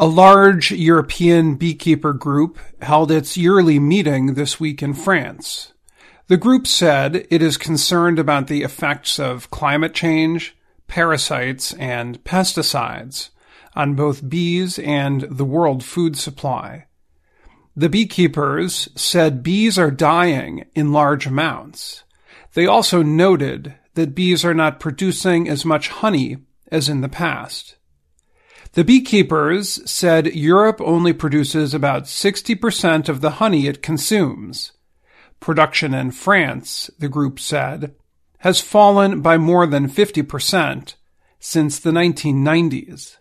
A large European beekeeper group held its yearly meeting this week in France. The group said it is concerned about the effects of climate change, parasites, and pesticides on both bees and the world food supply. The beekeepers said bees are dying in large amounts. They also noted that bees are not producing as much honey as in the past. The beekeepers said Europe only produces about 60% of the honey it consumes. Production in France, the group said, has fallen by more than 50% since the 1990s.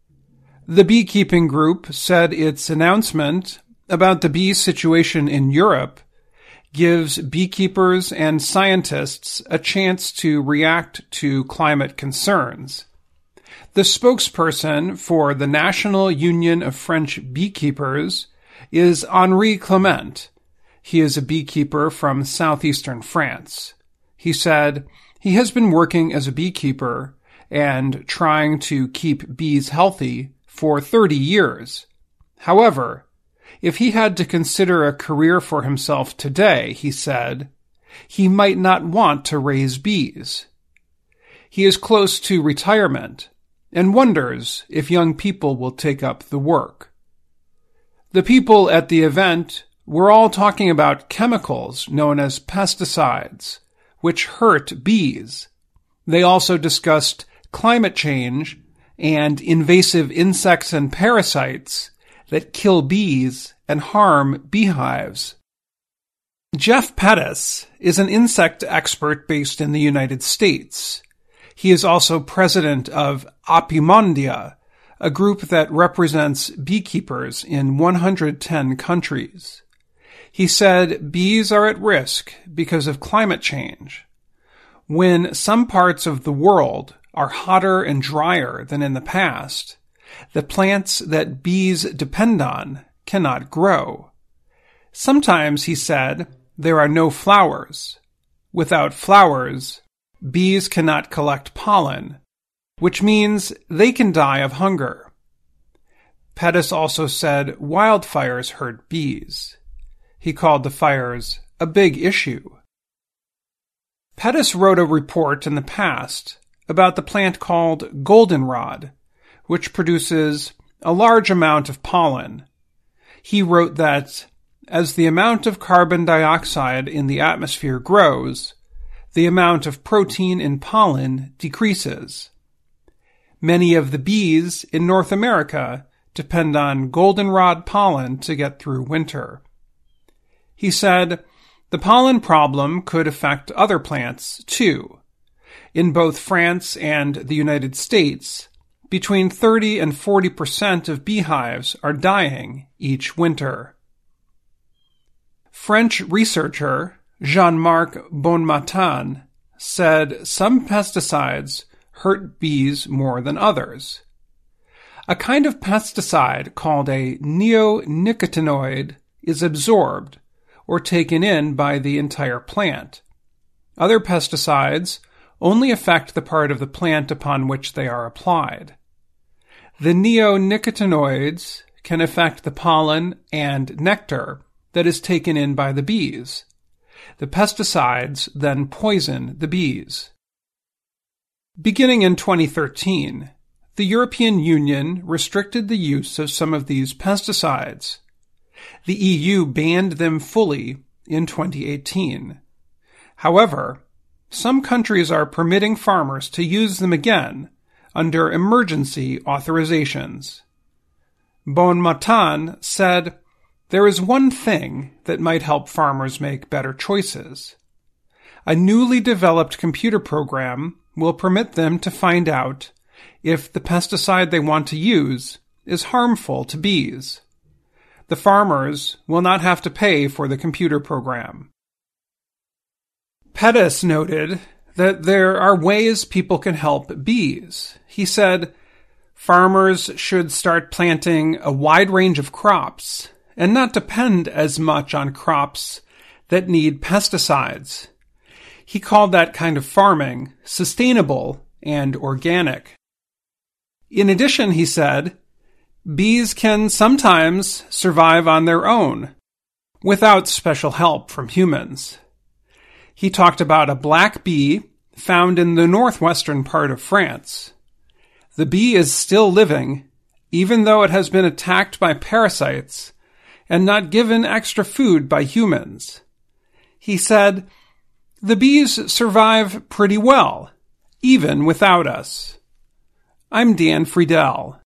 The beekeeping group said its announcement about the bee situation in Europe gives beekeepers and scientists a chance to react to climate concerns. The spokesperson for the National Union of French Beekeepers is Henri Clement. He is a beekeeper from southeastern France. He said he has been working as a beekeeper and trying to keep bees healthy for 30 years. However, if he had to consider a career for himself today, he said, he might not want to raise bees. He is close to retirement and wonders if young people will take up the work. The people at the event were all talking about chemicals known as pesticides, which hurt bees. They also discussed climate change and invasive insects and parasites that kill bees and harm beehives. Jeff Pettis is an insect expert based in the United States. He is also president of Apimondia, a group that represents beekeepers in 110 countries. He said bees are at risk because of climate change. When some parts of the world are hotter and drier than in the past, the plants that bees depend on cannot grow. Sometimes, he said, there are no flowers. Without flowers, bees cannot collect pollen, which means they can die of hunger. Pettis also said wildfires hurt bees. He called the fires a big issue. Pettis wrote a report in the past about the plant called goldenrod, which produces a large amount of pollen. He wrote that, as the amount of carbon dioxide in the atmosphere grows, the amount of protein in pollen decreases. Many of the bees in North America depend on goldenrod pollen to get through winter. He said, the pollen problem could affect other plants, too. In both France and the United States, between 30 and 40% of beehives are dying each winter. French researcher Jean-Marc Bonmatin said some pesticides hurt bees more than others. A kind of pesticide called a neonicotinoid is absorbed or taken in by the entire plant. Other pesticides only affect the part of the plant upon which they are applied. The neonicotinoids can affect the pollen and nectar that is taken in by the bees. The pesticides then poison the bees. Beginning in 2013, the European Union restricted the use of some of these pesticides. The EU banned them fully in 2018. However, some countries are permitting farmers to use them again under emergency authorizations. Bonmatin said, there is one thing that might help farmers make better choices. A newly developed computer program will permit them to find out if the pesticide they want to use is harmful to bees. The farmers will not have to pay for the computer program. Pettis noted that there are ways people can help bees. He said, farmers should start planting a wide range of crops and not depend as much on crops that need pesticides. He called that kind of farming sustainable and organic. In addition, he said, Bees can sometimes survive on their own, without special help from humans. He talked about a black bee found in the northwestern part of France. The bee is still living, even though it has been attacked by parasites and not given extra food by humans. He said, "The bees survive pretty well, even without us." I'm Dan Friedel.